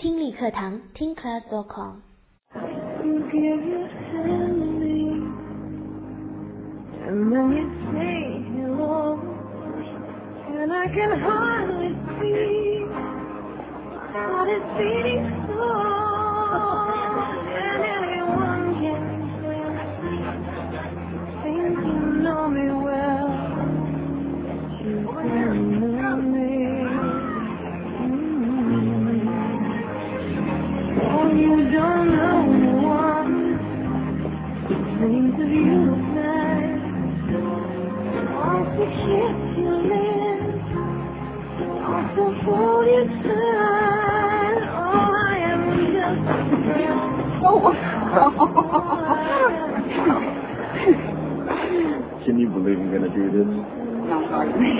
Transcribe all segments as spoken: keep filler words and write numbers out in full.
听力课堂听 class dot com。 And then you say hello, and I can hardly speak, but it's beating so, and anyone can think you know me well, you can know me. Mm-hmm. Oh, you don't know one, dreams of you tonight. To kiss your lips, to hold you tight. Oh, I am just a friend. Oh, can you believe I'm gonna do this? No, pardon me.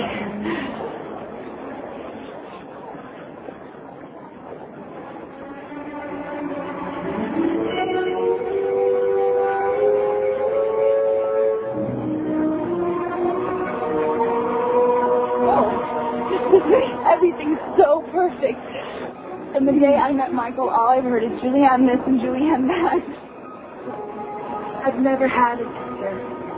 Everything's so perfect. From the day I met Michael, all I've heard is Julianne this and Julianne that. I've never had a sister.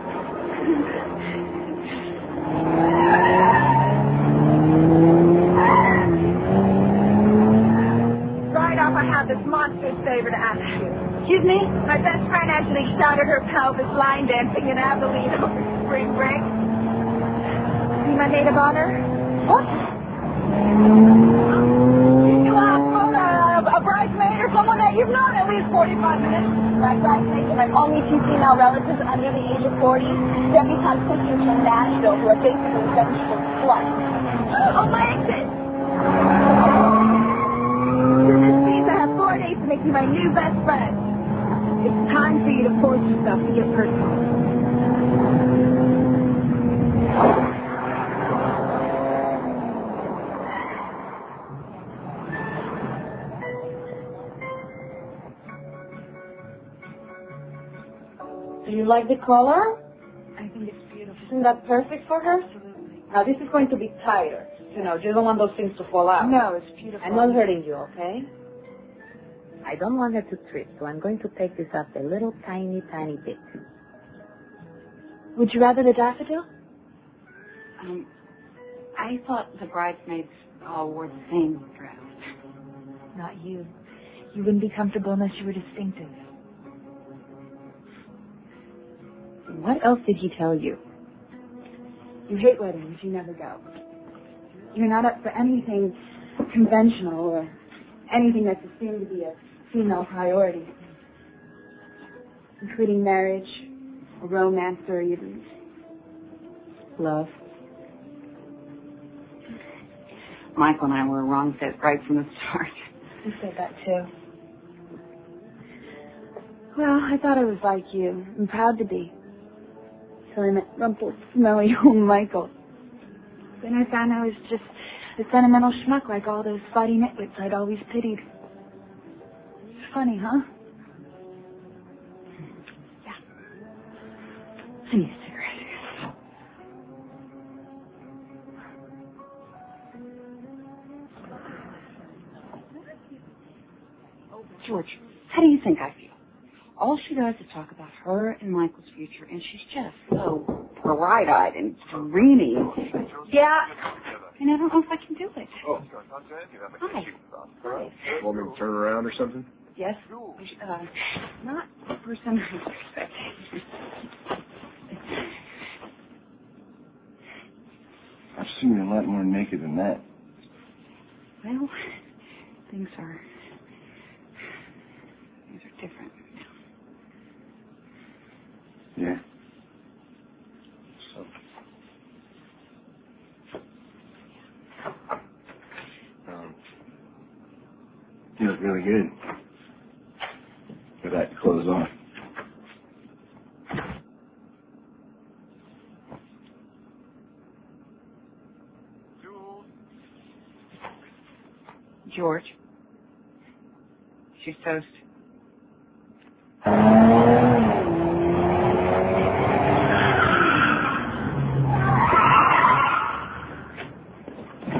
Right off, I have this monstrous favor to ask you. Excuse me? My best friend actually started her pelvis line dancing in Abilene over spring break. Be my maid of honor? What? You ask for a, a bridesmaid or someone that you've known at least forty-five minutes. My bridesmaids are my only two female relatives under the age of forty. Debutante sisters from Nashville who are basically vengeful sluts. Oh, my exit! To this piece, I have four days to make you my new best friend. It's time for you to force yourself to get personal. Do you like the color? I think it's beautiful. Isn't that perfect for her? Absolutely. Now this is going to be tighter. You know, you don't want those things to fall out. No, it's beautiful. I'm not hurting you, okay? I don't want her to trip, so I'm going to take this up a little tiny, tiny bit. Would you rather the daffodil? Um, I thought the bridesmaids all wore the same dress. Not you. You wouldn't be comfortable unless you were distinctive. What else did he tell you? You hate weddings. You never go. You're not up for anything conventional or anything that's assumed to be a female priority, including marriage, or romance, or even love. Michael and I were a wrong fit right from the start. You said that too. Well, I thought I was like you, and proud to be. So I met rumpled, smelly old Michael. Then I found I was just a sentimental schmuck like all those slutty nitwits I'd always pitied. It's funny, huh? Yeah. I need a cigarette. George, how do you think I feel? All she does is talk about her and Michael's future, and she's just so bright-eyed and dreamy. Yeah. And I don't know if I can do it. Oh. Hi. Hi. Want me to turn around or something? Yes? Uh, not the person I was expecting. I've seen you a lot more naked than that. Well, things are... things are different. Yeah. So. Um, you look really good. With that clothes on. George. She's toast.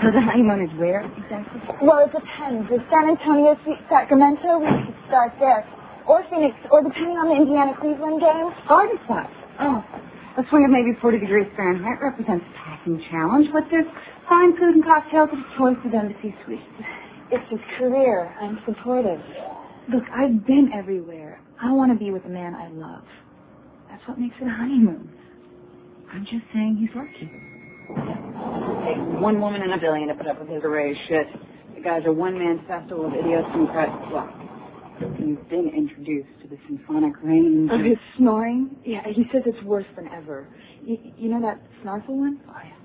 So the honeymoon is where exactly? Well, it depends. If San Antonio, Sweet Sacramento, we could start there. Or Phoenix, or depending on the Indiana-Cleveland game. Garden spot. Oh. A swing of maybe forty degrees Fahrenheit represents a packing challenge, but there's fine food and cocktails at a choice of embassy suites. It's his career. I'm supportive. Look, I've been everywhere. I want to be with a man I love. That's what makes it a honeymoon. I'm just saying he's lucky. Hey, one woman in a billion to put up with his array of shit. The guy's a one-man festival of idiosyncratic luck. You've been introduced to the symphonic range. Of his snoring? Yeah, he says it's worse than ever. You, you know that snorkel one? Oh, yeah.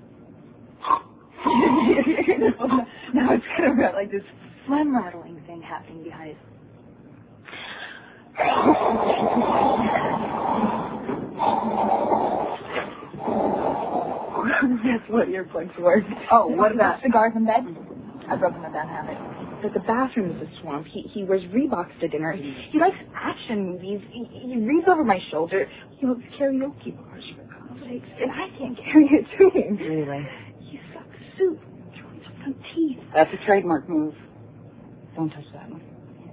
Now it's kind of got like this phlegm rattling thing happening behind it. That's what earplugs were. Oh, what about cigars in bed? I broke him of that habit. But the bathroom is a swamp. He he wears Reeboks to dinner. He, he likes action movies. He, he reads over my shoulder. He loves karaoke bars for God's sakes, and I can't carry it to him. Really? He sucks soup. Throws up some teeth. That's a trademark move. Don't touch that one.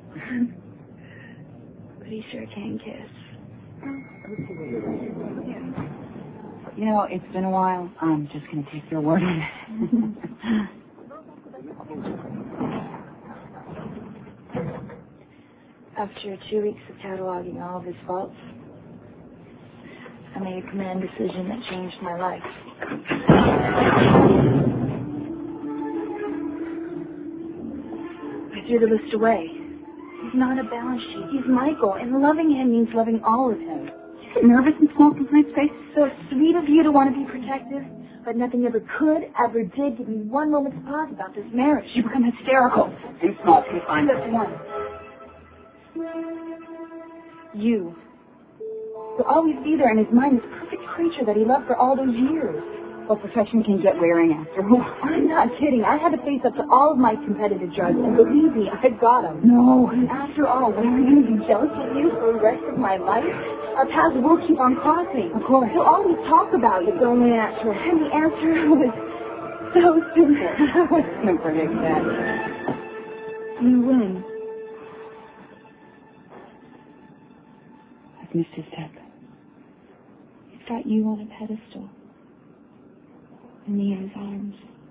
But he sure can kiss. You know, it's been a while. I'm just going to take your word on it. After two weeks of cataloging all of his faults, I made a command decision that changed my life. I threw the list away. He's not a balance sheet. He's Michael, and loving him means loving all of him. You get nervous in small, complete spaces. So sweet of you to want to be protective, but nothing ever could, ever did give me one moment's pause about this marriage. You become hysterical. In small, confined. Just one. You. You'll always be there in his mind, this perfect creature that he loved for all those years. Well, perfection can get wearing after a while. I'm not kidding. I had to face up to all of my competitive drugs, and believe me, I've got them. No. And after all, when I'm going to be jealous of you for the rest of my life, our paths will keep on crossing. Of course. He'll always talk about you. It's only an answer. And the answer was so simple. I was going to predict that. You win. I've missed his step. He's got you on a pedestal. And me in his arms.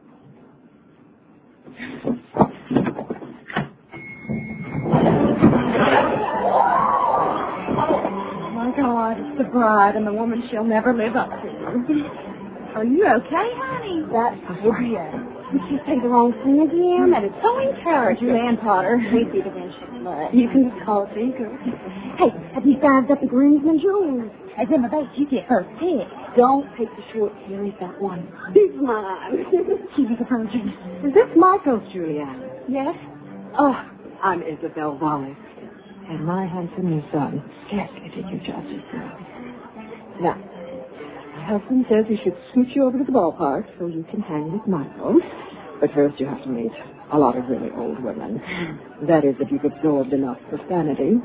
Oh my God, it's the bride and the woman she'll never live up to. Are you okay, honey? That's Juliet. Did she say the wrong thing again? That is so encouraging. Julianne Potter. Tracy the Vinci. You can just call it Tinker. Hey, have you sized up the groomsmen jewels? As in the base, you get her pick. Don't take the short series, that one. He's mine. She was a virgin. Is this Michael's, Julianne? Yes? Oh, I'm Isabel Wallace. And my handsome new son scarcely did you justice. Now, my husband says he should scoot you over to the ballpark so you can hang with Michael. But first you have to meet a lot of really old women. That is, if you've absorbed enough profanity